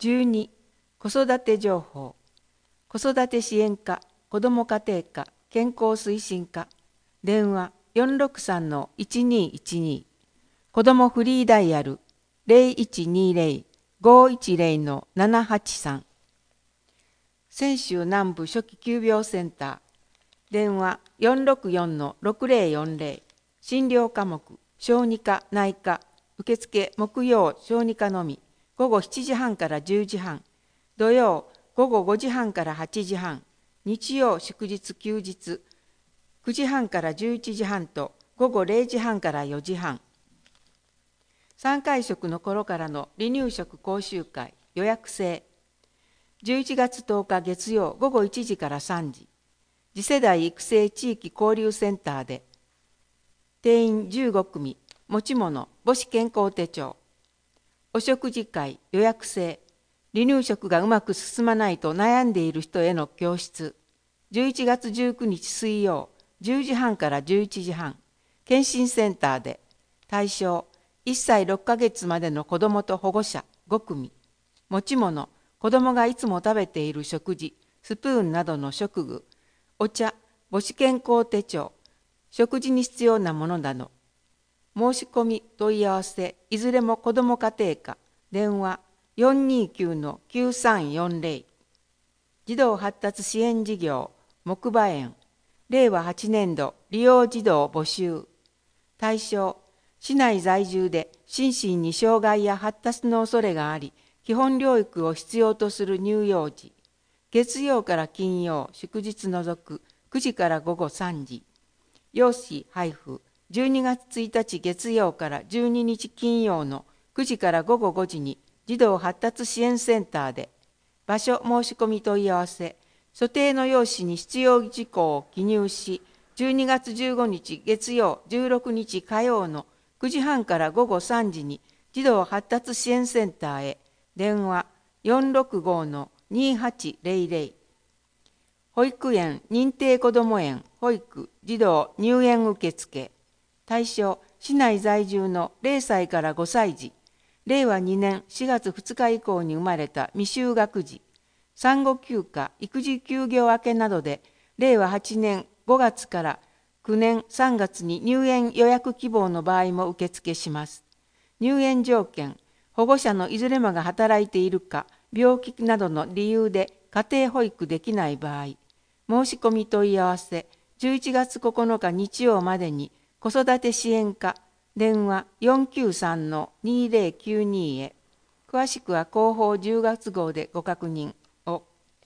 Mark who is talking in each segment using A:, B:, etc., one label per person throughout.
A: 12、子育て情報。子育て支援課、子ども家庭課、健康推進課。電話463-1212。子どもフリーダイヤル0120-510-783。泉州南部初期急病センター。電話464-6040。診療科目、小児科、内科。受付木曜、小児科のみ。午後7時半から10時半。土曜、午後5時半から8時半。日曜、祝日、休日。9時半から11時半と午後0時半から4時半。3回食の頃からの離乳食講習会、予約制。11月10日月曜午後1時から3時。次世代育成地域交流センターで。定員15組、持ち物、母子健康手帳。お食事会、予約制。離乳食がうまく進まないと悩んでいる人への教室。11月19日水曜、10時半から11時半。検診センターで。対象、1歳6ヶ月までの子どもと保護者5組。持ち物、子どもがいつも食べている食事、スプーンなどの食具。お茶、母子健康手帳。食事に必要なものなど。申し込み、問い合わせ、いずれも子ども家庭課。電話429-9340。児童発達支援事業、木馬園。令和8年度利用児童募集。対象、市内在住で心身に障害や発達の恐れがあり、基本療育を必要とする乳幼児。月曜から金曜、祝日除く9時から午後3時。用紙配布。12月1日月曜から12日金曜の9時から午後5時に児童発達支援センターで。場所申し込み問い合わせ。所定の用紙に必要事項を記入し、12月15日月曜、16日火曜の9時半から午後3時に児童発達支援センターへ。電話465-2800。保育園、認定こども園、保育、児童入園受付。対象、市内在住の0歳から5歳児。令和2年4月2日以降に生まれた未就学児。産後休暇、育児休業明けなどで、令和8年5月から9年3月に入園予約希望の場合も受付します。入園条件、保護者のいずれもが働いているか、病気などの理由で家庭保育できない場合、申し込み問い合わせ、11月9日日曜までに子育て支援課、電話493-2092へ。詳しくは広報10月号でご確認を。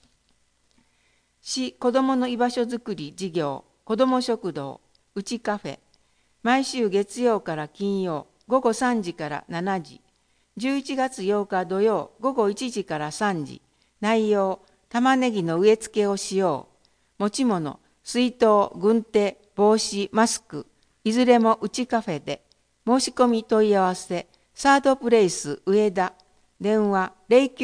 A: 市子どもの居場所づくり事業、子ども食堂、うちカフェ。毎週月曜から金曜、午後3時から7時。11月8日土曜、午後1時から3時。内容、玉ねぎの植え付けをしよう。持ち物、水筒、軍手、帽子、マスク。いずれもうちカフェで。申し込み問い合わせ、サードプレイス上田。電話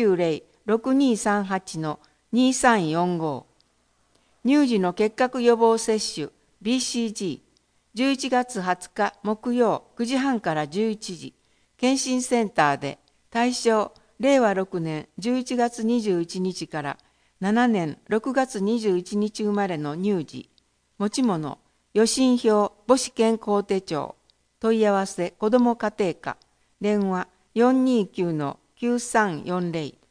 A: 090-6238-2345。乳児の結核予防接種 BCG。11月20日木曜9時半から11時。検診センターで。対象、令和6年11月21日から7年6月21日生まれの乳児。持ち物、予診票、母子健康手帳。問い合わせ、子ども家庭課。電話429-9340。